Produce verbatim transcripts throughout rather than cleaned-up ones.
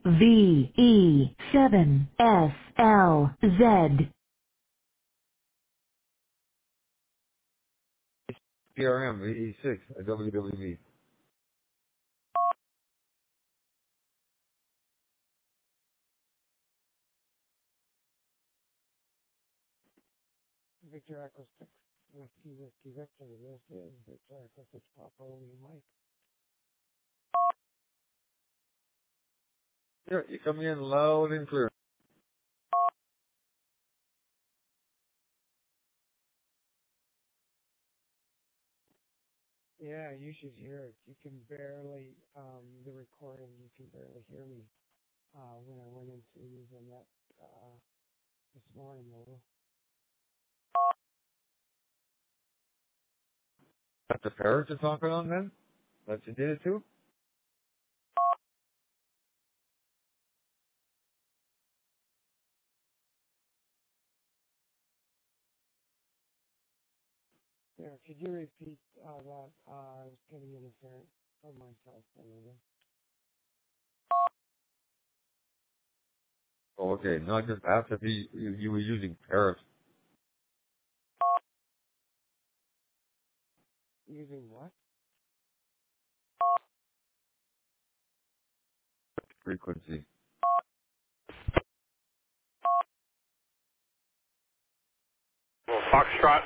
V E seven S L Z. P R M, V E six, W W V. Victor Echo six, Whiskey, Whiskey, Victor. This is Victor Echo six, Papa Romeo Mike. You're, you're coming in loud and clear. Yeah, you should hear it. You can barely, um, the recording, you can barely hear me, uh, when I went into using that, uh, this morning, though. That's the parrot you're talking on then? That you did it too? There, could you repeat, uh, that, uh, I was getting interference from myself anyway. Oh, okay. Not just after the, you, you were using parrot Using what? frequency. Foxtrot.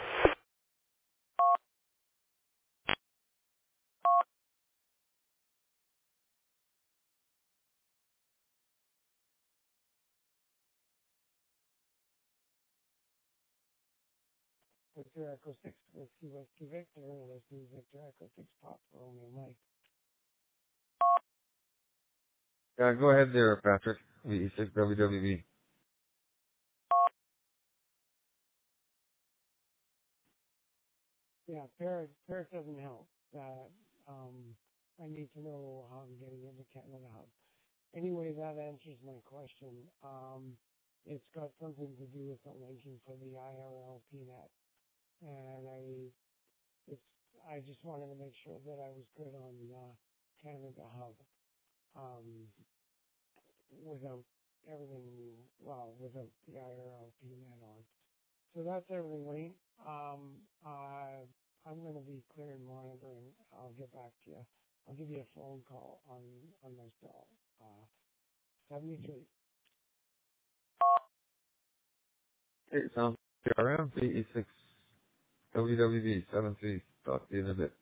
Victor Echo six, Whiskey, Whiskey, Victor, and this is Victor Echo six, Papa Romeo Mike. Yeah, go ahead there, Patrick. V E six, W W V. Yeah, Paris, Paris doesn't help. That um, I need to know how I'm getting into Canada Hub. Anyway, that answers my question. Um, it's got something to do with the linking for the I R L P net, and I, it's, I just wanted to make sure that I was good on uh, Canada Hub um, without everything, well, without the I R L P net on. So that's everything, Wayne. Um, uh, I'm going to be clear and monitoring. I'll get back to you. I'll give you a phone call on on my cell. Uh, seventy-three. Hey, sounds P R M, V E six, W W V, seven three. Talk to you in a bit.